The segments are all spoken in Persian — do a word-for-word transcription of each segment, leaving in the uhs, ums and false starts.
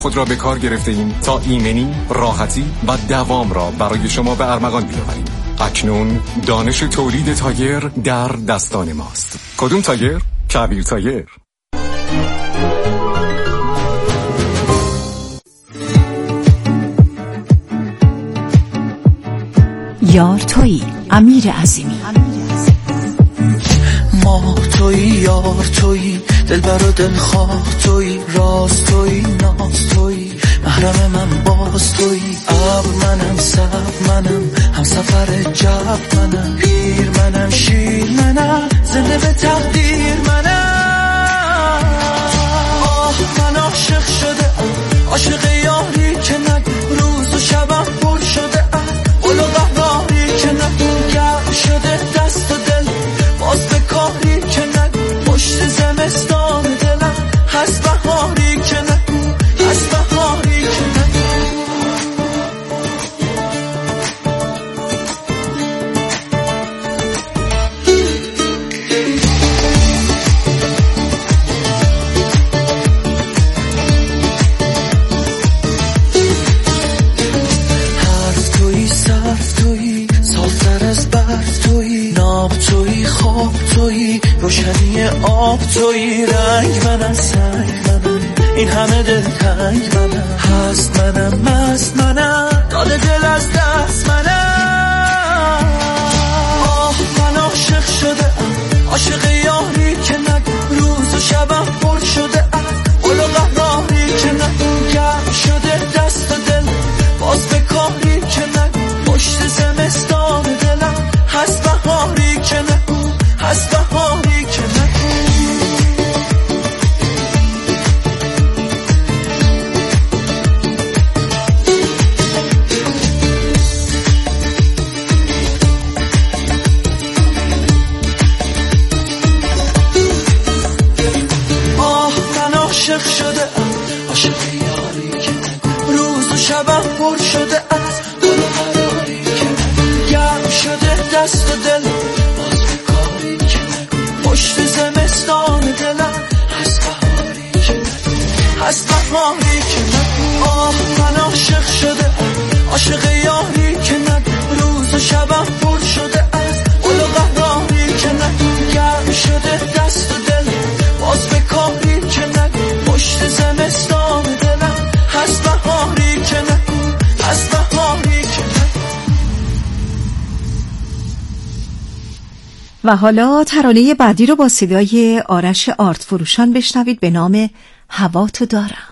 خود را به کار گرفته ایم تا ایمنی، راحتی و دوام را برای شما به ارمغان بیاوریم. اکنون دانش تولید تایر در دستان ماست. کدوم تایر؟ کبیر تایر. یار تویی امیر عظیمی. ما تویی یار تویی دلبر و دلخواه تویی راز تویی ناز تویی محرم من باز تویی ابر منم سب منم هم سفر جب منم پیر منم شیر منم زنده به تقدیر منم آه من عاشق شده عاشق یاری که نگو روز و شبم پر شده قول و قهاری که نگو گرم شده دست و دل باز به کاری که نگو پشت زمستان دلم هست بهاری که نگو هست بهاری که نگو حرف تویی صرف تویی صافتر از برف تویی ناب تویی خواب تویی روشنی آب تویی رنگ منم سنگ منم این همه دل تنگ منم هست منم مست منم داده دل از دست منم آه من عاشق شده ام عاشق یاری که نگو روز و شبم پر شده ام قول و قهاری که نگو گرم شده دست و دل باز به کاری که نگو پشت زمستان دلم هست بهاری که نگو هست بهاری که نگو آه من عاشق شده ام عاشق یاری که نگو روز و شبم پر شده از قول و قراری که نگو گرم شده دست و دل باز به کاری که نگو پشت زمستان دلم هست بهاری که نگو هست بهاری که نگو آه من عاشق شده ام عاشق یاری که نگو روز و شبم پر شده از قول و قهاری که نگو گرم شده دست و دل باز به کاری که نگو پشت زمستان دلم هست بهاری که نگو هست بهاری که نگو. و حالا ترانه بعدی رو با صدای آرش آرت فروشان بشنوید به نام هوا تو دارم.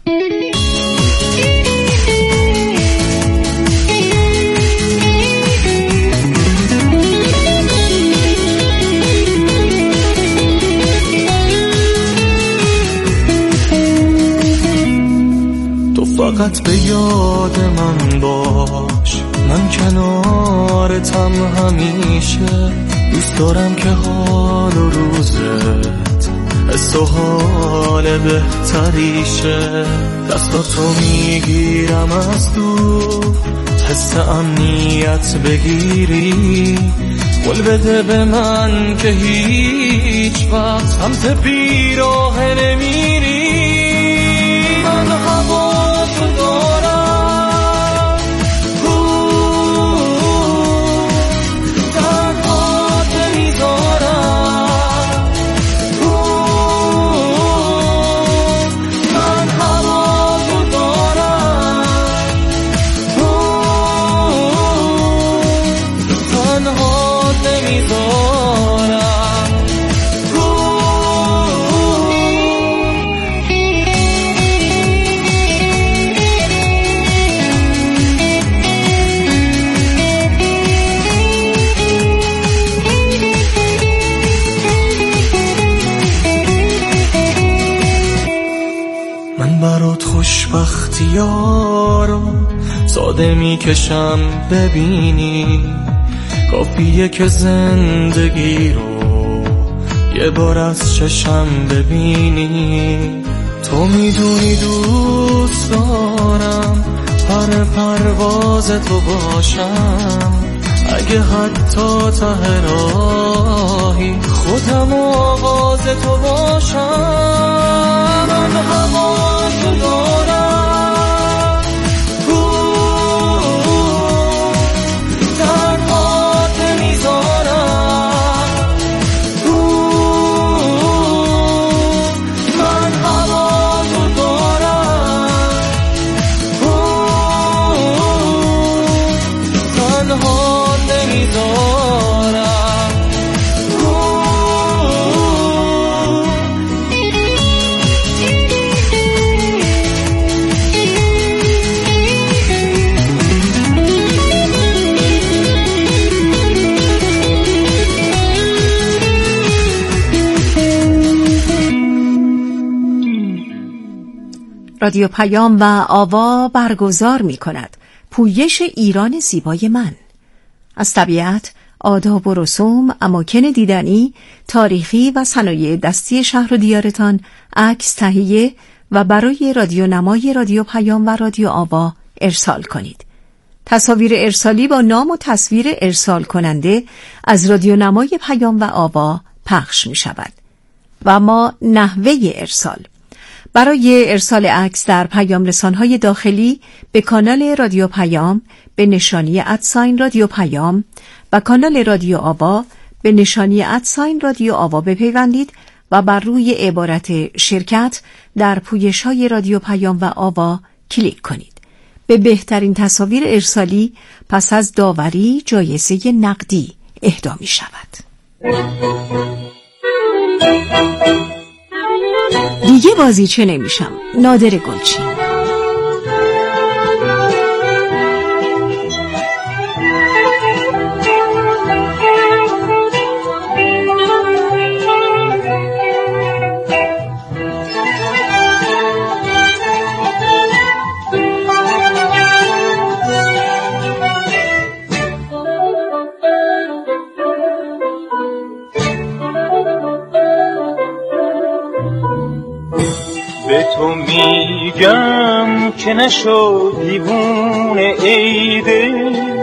تو فقط به یاد من باش من کنارتم همیشه دوست دارم که حال و روزت حس و حال بهتریشه دستاتو میگیرم از دور حس امنیت بگیری قول بده به من که هیچ وقت سمت بیراه نمیری من هوا تو دارم خوشبختیارو ساده میکشم ببینی کافیه که زندگی رو یه بار از چشم ببینی تو میدونی دوست دارم هر پرواز تو باشم اگه حتی ته راهی خودم آواز تو باشم من هوا تو دارم رادیو پیام و آوا برگزار می کند پویش ایران زیبای من. از طبیعت، آداب و رسوم، اماکن دیدنی، تاریخی و صنایع دستی شهر و دیارتان عکس تهیه و برای رادیو نمای رادیو پیام و رادیو آوا ارسال کنید. تصاویر ارسالی با نام و تصویر ارسال کننده از رادیو نمای پیام و آوا پخش می شود. و ما نحوه ارسال: برای ارسال عکس در پیام رسانهای داخلی به کانال رادیو پیام به نشانی ادساین رادیو پیام و کانال رادیو آوا به نشانی ادساین رادیو آوا بپیوندید و بر روی عبارت شرکت در پویش‌های رادیو پیام و آوا کلیک کنید. به بهترین تصاویر ارسالی پس از داوری جایزه نقدی اهدا می شود. دیگه بازیچه نمیشم. نادر گلچین. به تو میگم که نشو دیوونه ایده،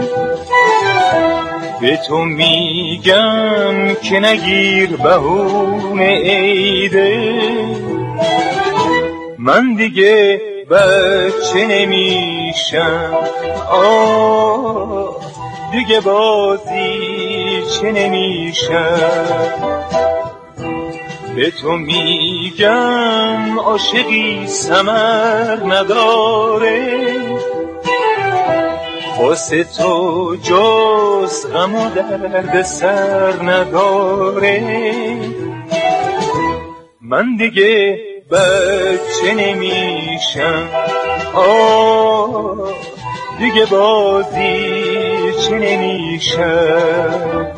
به تو میگم که نگیر بهونه ایده، من دیگه بچه نمیشم، آه دیگه بازی چه نمیشم. به تو میگم عاشقی ثمر نداره، واسه تو جز غم و درد سر نداره، من دیگه بچه نمیشم، آه دیگه بازی چه نمیشم.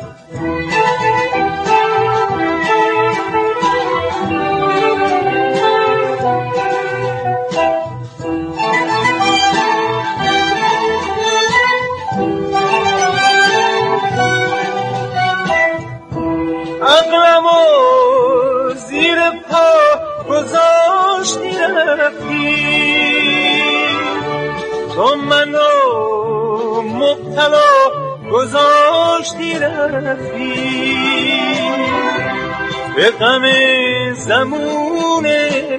عقلمو زیر پا گذاشتی رفتی، تو منو مبتلا گذاشتی رفتی، به غم زمون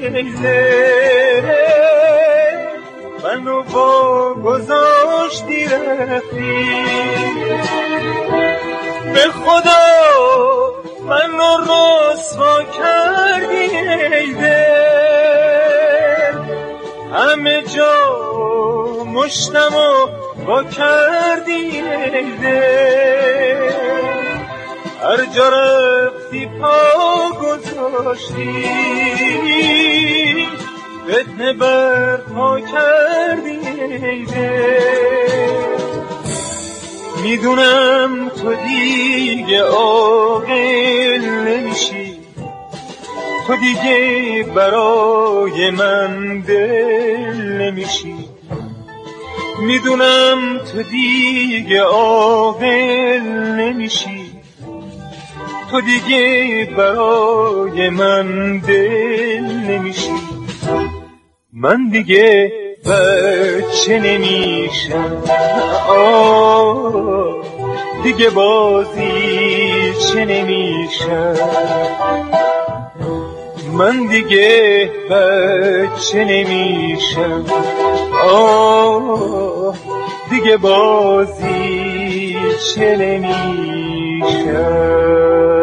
زره منو با گذاشتی رفتی، به خدا منو رسوا کردی ای دل، همه جا مشتمو با کردی ای دل، هر جا رفتی پا گذاشتی، فتنه برپا کردی ای دل. میدونم تو دیگه عاقل نمیشی، تو دیگه برای من دل نمیشی، میدونم تو دیگه عاقل نمیشی، تو دیگه برای من دل نمیشی، من دیگه بچه نمیشم، آه دیگه بازی چه نمیشم، من دیگه بچه نمیشم، آه دیگه بازی چه نمیشم.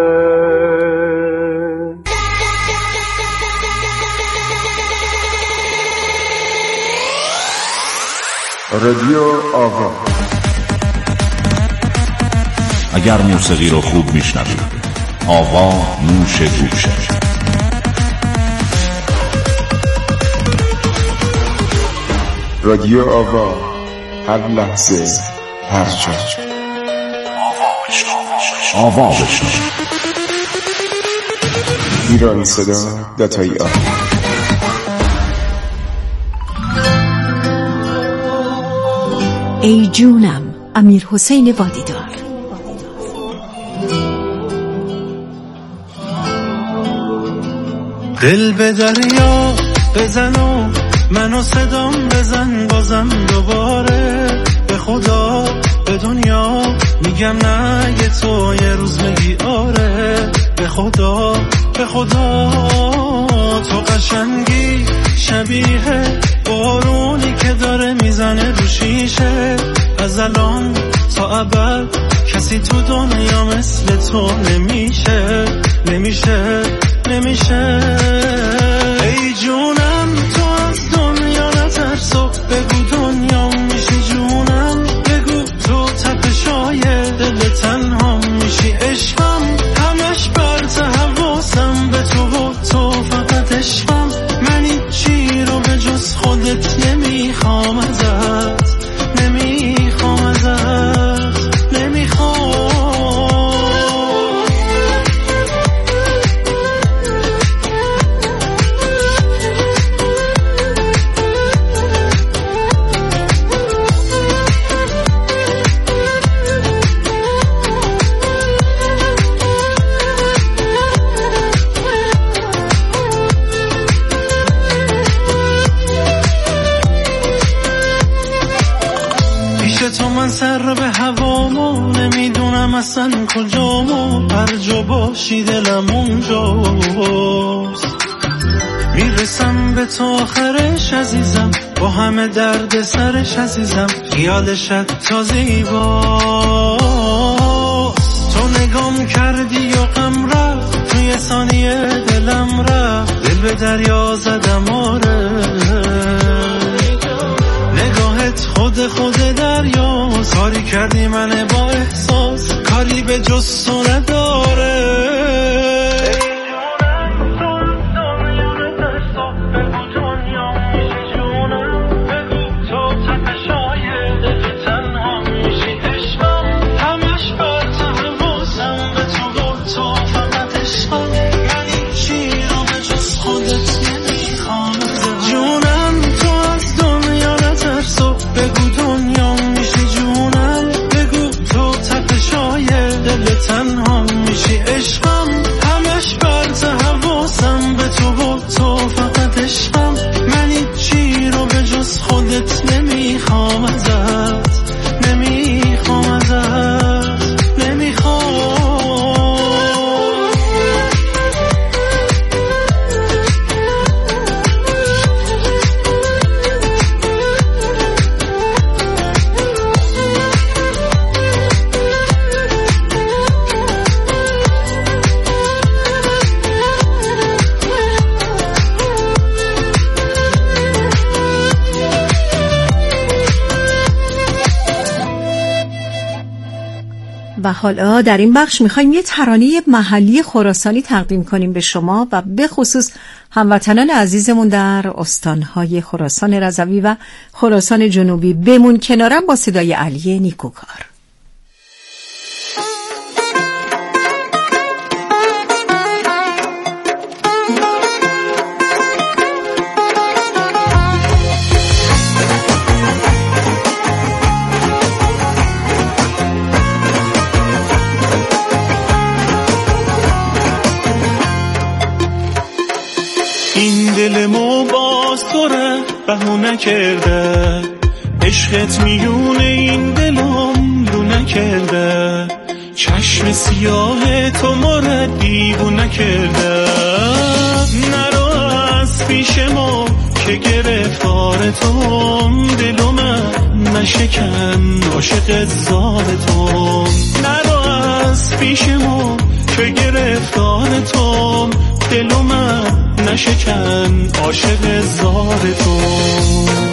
رادیو آوا. اگر موسیقی رو خوب میشنوید، آوا نوش گوشه. رادیو آوا، هر لحظه هر جا. آوا بشنو. ایران صدا داتای آوا. ای جونم، امیر حسین وادیدار. دل به دریا بزن و منو صدام بزن بازم دوباره، به خدا به دنیا میگم نه یه تو یه روز میگی آره، به خدا به خدا تو قشنگی شبیه بارونی که داره میزنه رو شیشه، از الان تا ابد کسی تو دنیا مثل تو نمیشه نمیشه نمیشه. ای جونم تو از دنیا نترسو، بگو دنیا میشی جونم، بگو تو تپشای دل تنها میشی عشقم، همش برت حواسم به تو و تو فقط عشقم، من این چی رو به جز خودت نمیخوام ازت، نمیخوام ازت نمیخوام. تو من سر به هوامو نمیدونم اصلا کجامو، هر جا باشی دلم اونجاست، میرسم به تو آخرش عزیزم، با همه درد سرش عزیزم، خیالشت تا زیباست. تو نگام کردی و غم رفت، توی ثانیه دلم رفت، دل به دریا زدم آره، نگاهت خود خود دریا، کاری کردی من با احساس، کاری به جز تو نداره. تنها میشی عشقم، همش برت حواسم به تو و تو فقط عشقم، من این چی رو به جز خودت نمیخوام ازت، نمیخوام ازت نمیخوام. و حالا در این بخش میخوایم یه ترانه محلی خراسانی تقدیم کنیم به شما و به خصوص هموطنان عزیزمون در استانهای خراسان رضوی و خراسان جنوبی. بمون کنارم با صدای علی نیکوکار. این دل مو باز توره بهونه کرده، عشقت میونه این دلم لونه کرده، چشم سیاه تو مره دیوونه کرده، نرو از پیش ما که گرفتار توم، دلو من نشکن عاشق زار توم، نرو از پیش ما که گرفتار توم، دلو من نشکن عاشق زار توم.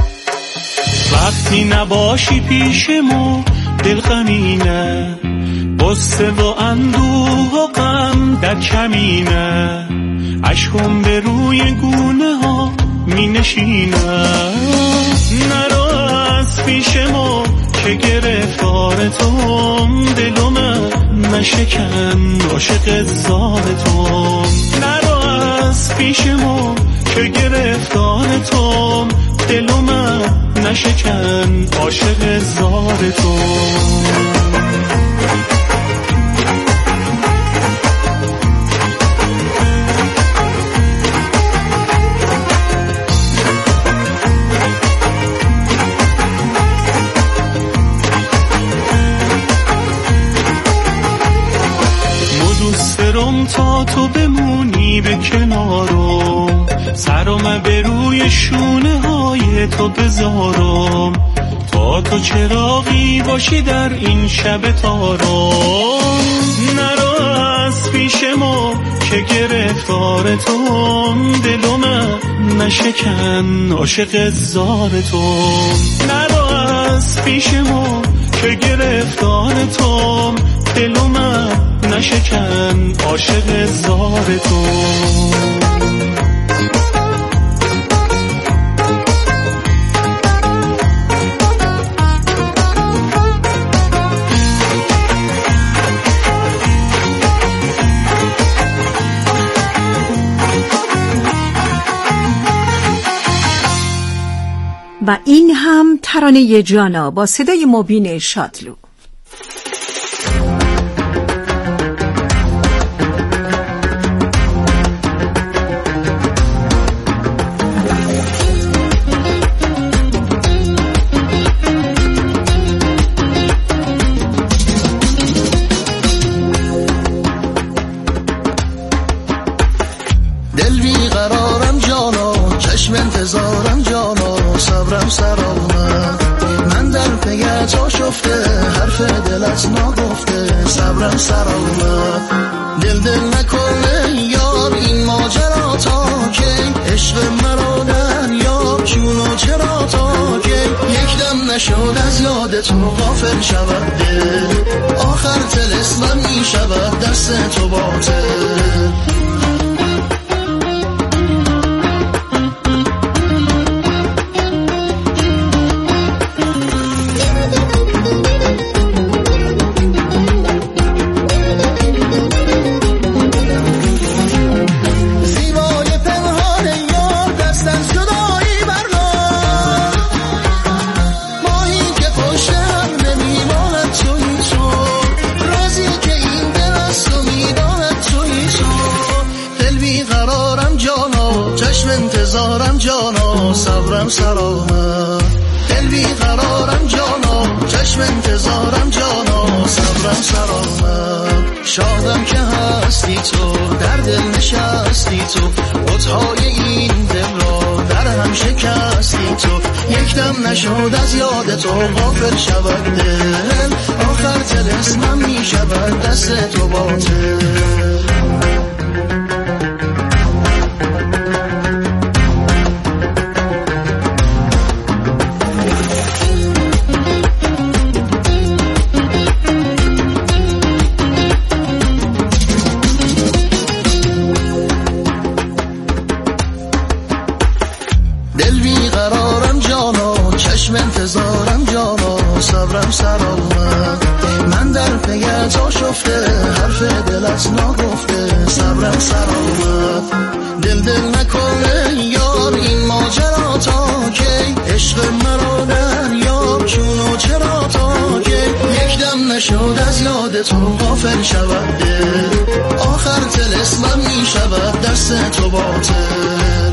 وقتی نباشی پیش ما دل غمینه، قصه و اندوه و غم در کمینه، اشکم به روی گونه ها می نشینه. نرو از پیش ما که گرفتار توم، دلم نشکن عاشق زار توم. نرو از پیش ما که گرفتار توم، دلم نشکن عاشق زار توم. تا تو بمونی به کنارم، سرم به روی شونه های تو بذارم. تا تو چراغی باشی در این شب تارم. نرو از پیش ما که گرفتار توم، دلم نشکن عاشق زار توم. نرو از پیش ما که گرفتار توم، دلم نشکن عاشق زار توم. و این هم ترانه جانا با صدای مبین شادلو. دل بیقرارم جانا، چشم انتظارم جانا، صبرم سر آمد. من در پیت آشفته، حرف دلت ناگفته، صبرم سر آمد. دل دل نکنه یار این ماجرا تا کی، عشق مرا دریاب چونو چرا تا کی. یک دم نشد از یاد تو غافل شود دل، آخر طلسمم می شود دست تو باطل. انتظارم جانا، صبرم سرامت. دل بیقرارم جانا، چشم انتظارم جانا، صبرم سرامت. شادم که هستی تو، در دل نشستی تو، بت‌های این دل را در هم شکستی تو. یک دم نشد از یاد تو غافل شود دل، آخر طلسمم می شود دست تو باطل. دل بیقرارم جانا، چشم انتظارم جانا، صبرم سر آمد. من در پیت آشفته، حرف دلت ناگفته، صبرم سر آمد. دل دل نکنه یار این ماجرا تا کی، عشق مرا دریاب چونو چرا تا کی. یک دم نشد از یاد تو غافل شود دل، آخر طلسمم می شود دست تو باطل.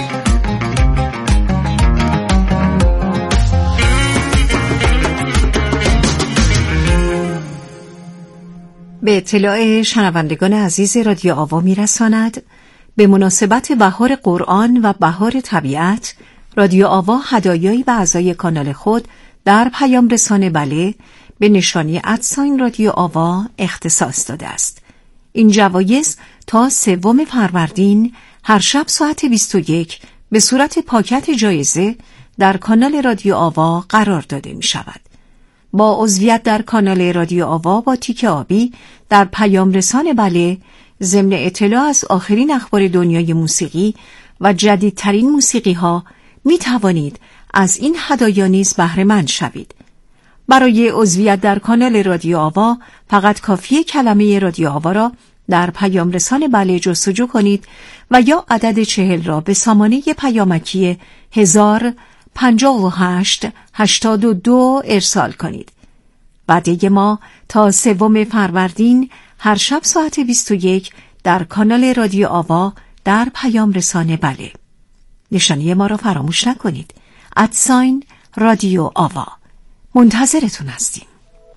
به اطلاع شنوندگان عزیز رادیو آوا میرساند به مناسبت بهار قرآن و بهار طبیعت، رادیو آوا هدایایی به اعضای کانال خود در پیام رسانه بله به نشانی ادساین رادیو آوا اختصاص داده است. این جوایز تا سوم فروردین هر شب ساعت بیست و یک به صورت پاکت جایزه در کانال رادیو آوا قرار داده می شود. با عضویت در کانال رادیو آوا با تیک آبی در پیام رسان بله ضمن اطلاع از آخرین اخبار دنیای موسیقی و جدیدترین موسیقی ها می توانید از این هدایا نیز بهره مند شوید. برای عضویت در کانال رادیو آوا فقط کافیه کلمه رادیو آوا را در پیام رسان بله جستجو کنید و یا عدد چهل را به سامانه پیامکی هزار پنجاه و هشت هشتاد و دو ارسال کنید. وعده ما تا سوم فروردین هر شب ساعت بیست و یک در کانال رادیو آوا در پیام رسان بله. نشانی ما را فراموش نکنید. ادساین رادیو آوا. منتظرتون هستیم.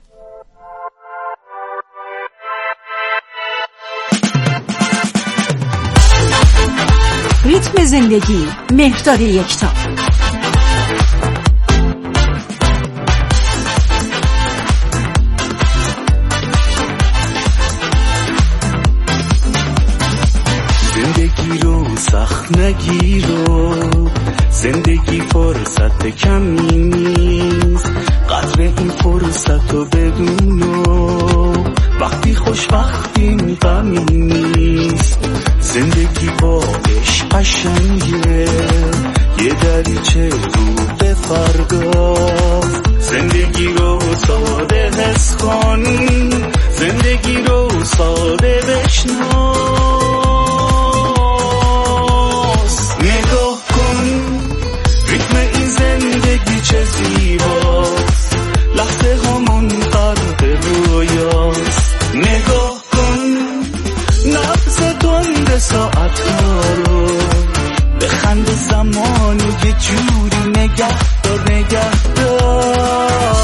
ریتم زندگی، مهرداد یکتا. زندگی رو سخت نگیرو، زندگی فرصت کمی نیست، قدر این فرصت رو بدونو، وقتی خوشبختیم غمی نیست. زندگی با عشق قشنگه، یه دریچه رو به فرداست. زندگی رو ساده حس کن، زندگی رو ساده بشناس. نگاه کن ریتم این زندگی چه زیباست، لحظه همون غرق رویاست. نگاه کن نبض تند ساعت ها رو، بخند زمانو یه جوری نگه دار نگه دار.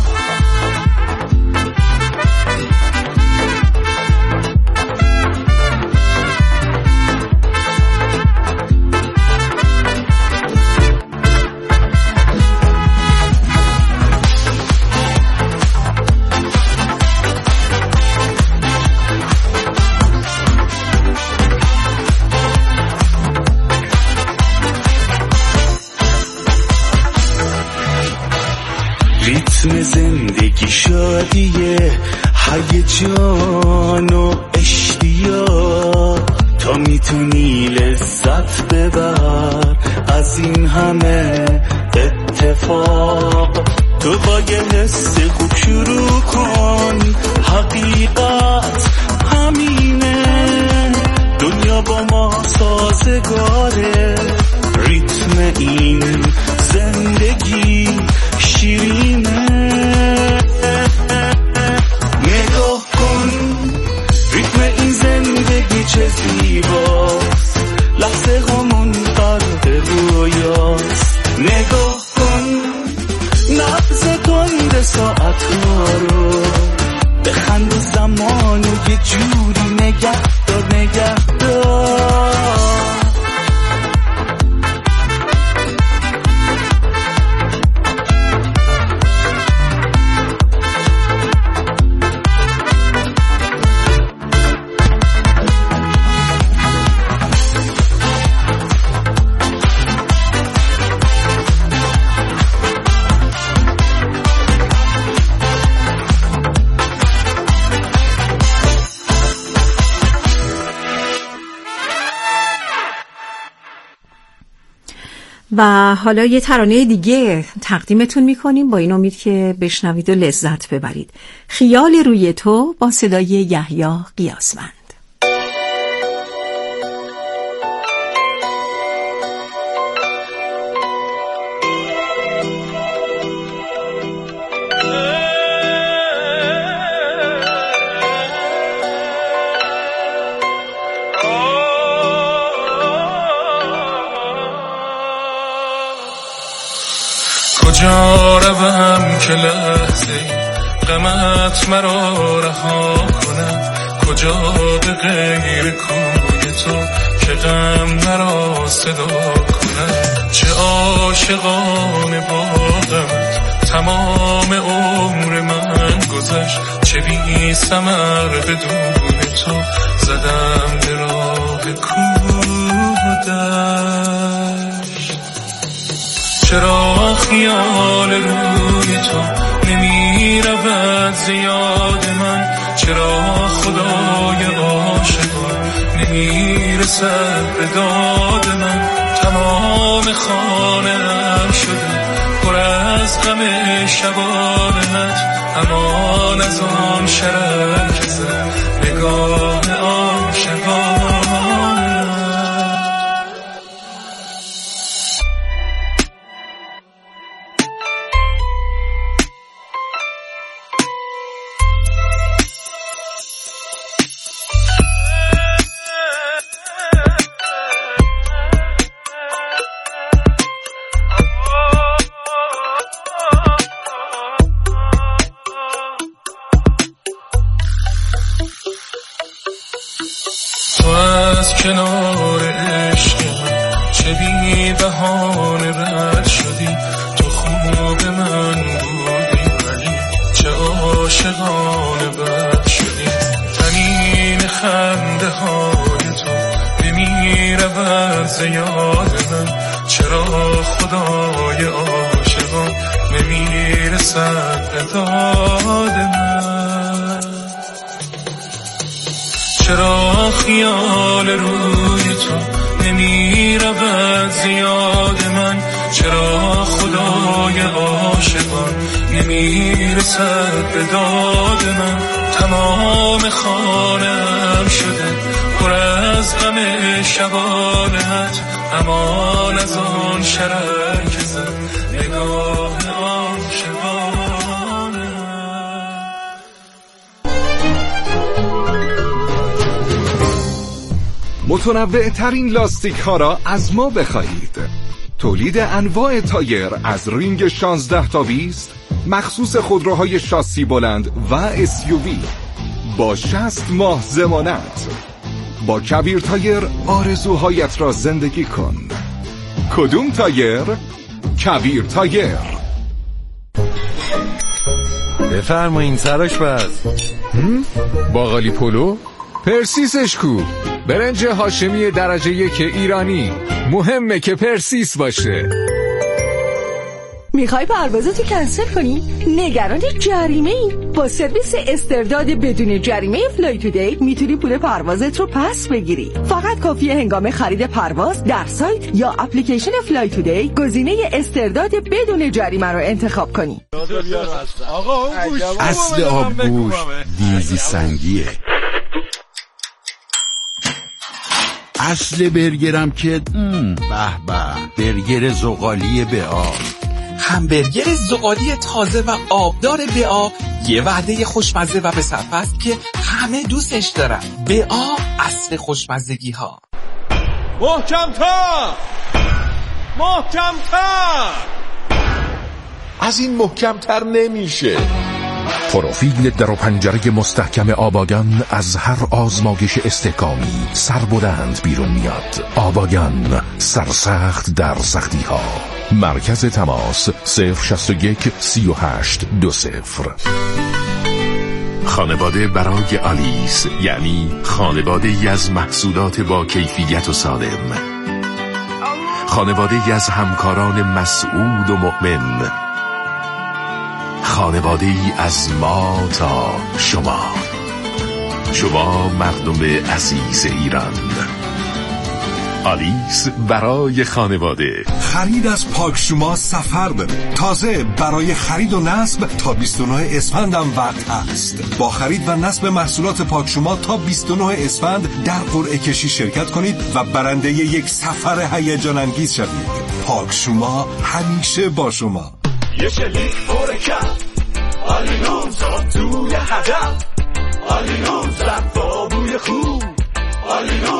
ریتم زندگی شادیه، هیجان و اشتیاق، تا میتونی لذت ببر از این همه اتفاق. تو با یه حس خوب شروع کن، حقیقت همینه، دنیا با ما سازگاره. ریتم این زندگی شیرینه. نگاه کن ریتم این زندگی چه زیباست، لحظه همون غرق رویاست. نگاه کن نبض تند ساعت ها رو، بخند زمانو یه جوری نگه دار نگه دار. و حالا یه ترانه دیگه تقدیمتون میکنیم با این امید که بشنوید و لذت ببرید. خیال روی تو با صدای یحیی قیاسمند. کجا روم که لحظه غمت مرا رها کند، کجا به غیر کوی تو که غم مرا صدا کند. چه عاشقانه با غمت تمام عمر من گذشت، چه بی ثمر بدون تو زدم به راه کوه و دشت. چرا خیال روی تو نمی زیاد من، چرا خدای عاشقان نمیرسد به داد من. تمام خانه‌ام شده پر از غم شبانت، امان از آن شرر که زد نگاه عاشقانت. از کنار عشق چه بی بهانه رد شدی، تو خوب من بودی ولی چه عاشقانه بد شدی. تنین خنده های تو نمی رود ز یاد من، چرا خدای عاشقان نمی رسد به داد من. چرا خیال روی تو نمی رود زیاد من، چرا خدای عاشقان نمی رسد به داد من. تمام خانه‌ام شده پر از غم شبانت، امان از آن شرر که زد نگاه عاشقانت. متنوع ترین لاستیک ها را از ما بخواهید. تولید انواع تایر از رینگ شانزده تا بیست، مخصوص خودروهای شاسی بلند و اس یو وی با شصت ماه ضمانت. با کبیر تایر آرزوهایت را زندگی کن. کدوم تایر؟ کبیر تایر. بفرمایین سراش بس. باقالی پلو؟ پرسیسش کو؟ برنج هاشمی درجه یک ایرانی، مهمه که پرسیس باشه. میخوای پروازاتو کنسل کنی؟ نگران جریمه ای؟ با سرویس استرداد بدون جریمه فلای تودی میتونی پول پروازت رو پس بگیری. فقط کافیه هنگام خرید پرواز در سایت یا اپلیکیشن فلای تودی گزینه استرداد بدون جریمه رو انتخاب کنی. اصل آبگوش دیزی سنگیه. اصل برگرم که به به برگر زغالی بآ. همبرگر زغالی تازه و آبدار بآ یه وعده خوشمزه و به صرفه است که همه دوستش دارن. بآ اصل خوشمزگی ها. محکم‌تر محکم‌تر از این محکم‌تر نمیشه. پروفیل در و پنجره مستحکم آباگان از هر آزمایش استحکامی سربلند بیرون میاد. آباگان، سرسخت در سختی ها. مرکز تماس صفر شصت و یک سی و هشت دو صفر. خانواده برای آلیس، یعنی خانواده ای از محصولات با کیفیت و سالم، خانواده ای از همکاران مسعود و مؤمن، خانواده ای از ما تا شما، شما مردم عزیز ایران. آلیس برای خانواده. خرید از پاک شما سفر داره. تازه برای خرید و نصب تا بیست و نه اسفند هم وقت هست. با خرید و نصب محصولات پاک شما تا بیست و نه اسفند در قرعه کشی شرکت کنید و برنده یک سفر هیجان انگیز شوید. پاک شما همیشه با شما. یه شلیک پر کف آلینوم زد توی هدف، آلینوم زد با بوی خوب، آلینوم